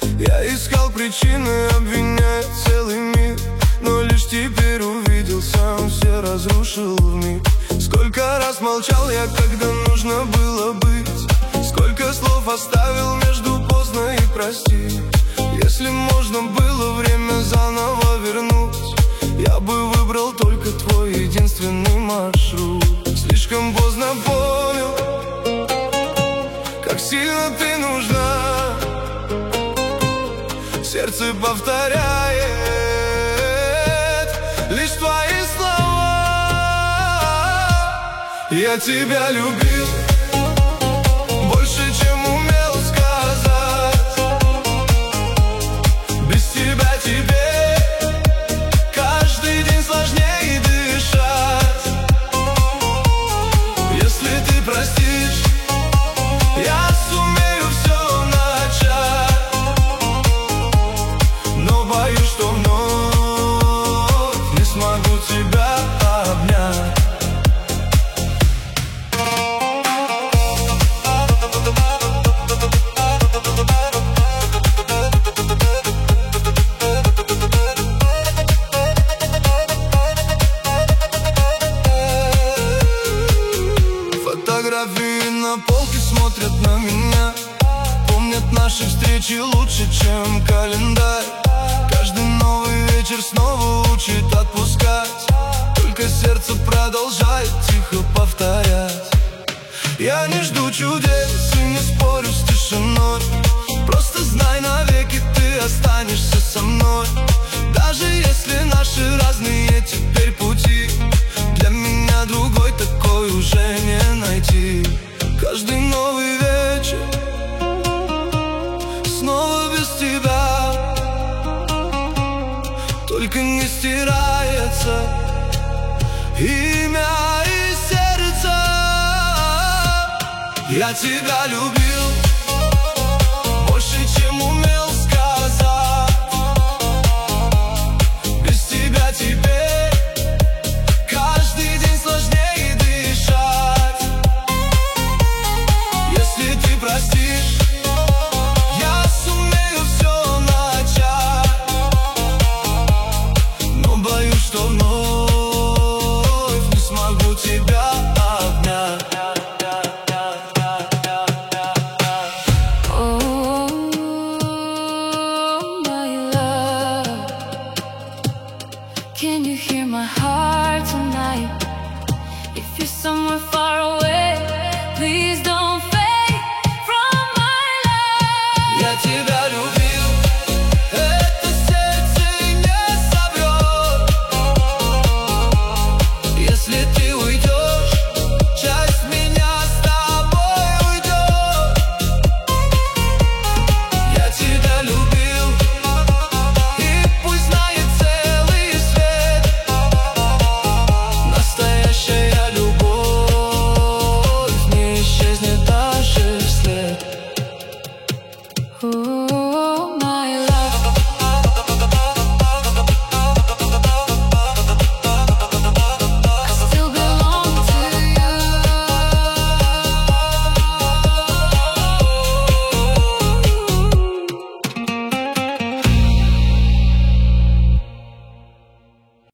Я искал причины, обвиняя целый мир, но лишь теперь увидел, сам все разрушил вмиг. Сколько раз молчал я, когда нужно было быть, сколько слов оставил между поздно и прости. Если можно было время заново вернуть, я бы выбрал только твой единственный маршрут. Слишком поздно понял, как сильно ты нужна. Сердце повторяет лишь твои слова. Я тебя любил больше, чем умел сказать. Без тебя тебе каждый день сложнее дышать. Если ты простишь, я сумею все начать, но боюсь, что вновь не смогу тебя обнять. Фотографии на полке смотрят на меня, помнят наши встречи лучше, чем календарь. Каждый новый вечер снова учит отпускать, только сердце продолжает тихо повторять. Я не жду чудес и не спорю с тишиной, просто знай, навеки ты останешься со мной. Даже если наши разные теперь пути, для меня другой такой уже не найти. Каждый новый вечер снова без тебя, только не стирается имя из сердца. Я тебя любил